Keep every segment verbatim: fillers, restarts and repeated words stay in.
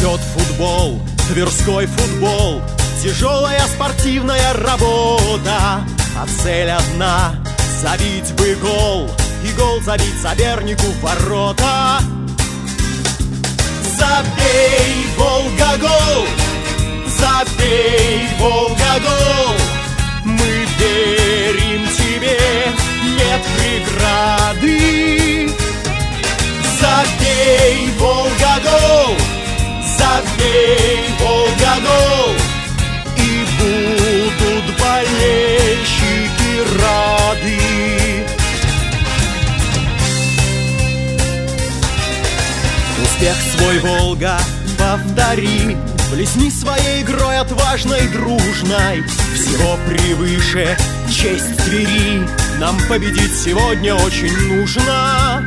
Растет футбол, тверской футбол, тяжелая спортивная работа, а цель одна — забить бы гол, и гол забить сопернику в ворота. Забей, Волга, гол! Забей, Волга, гол! Мы верим тебе, нет преграды. Забей, Волга, гол! Забей, Волга, гол! И будут болельщики рады. Успех свой, Волга, повтори, блесни своей игрой отважной, дружной. Всего превыше честь Твери, нам победить сегодня очень нужно.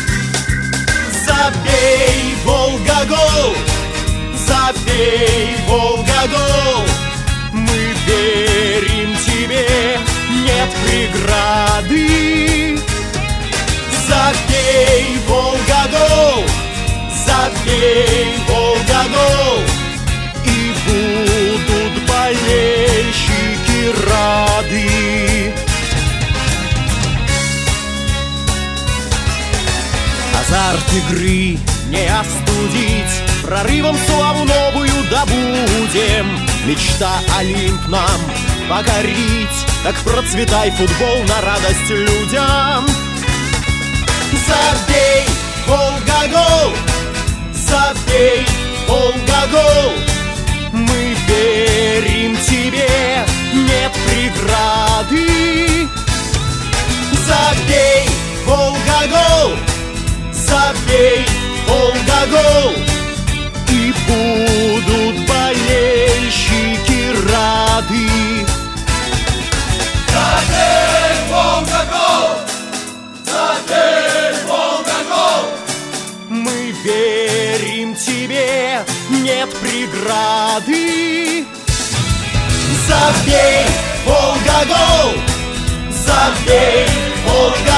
Забей, Волга, гол! Забей, Волга, гол! Мы верим тебе, нет преграды. Забей, Волга, гол! Забей, Волга, гол! И будут болельщики рады. Азарт игры не остудить, прорывом славу новую добудем. Мечта Олимп нам покорить, так процветай футбол на радость людям. Забей, Волга, гол! Забей, Волга, гол! Мы верим тебе, нет преграды. Забей, Волга, гол! Забей, Волга, гол! И будут болельщики рады. Забей, Волга, гол! Забей, Волга, гол! Мы верим тебе, нет преграды. Забей, Волга, гол! Забей, Волга,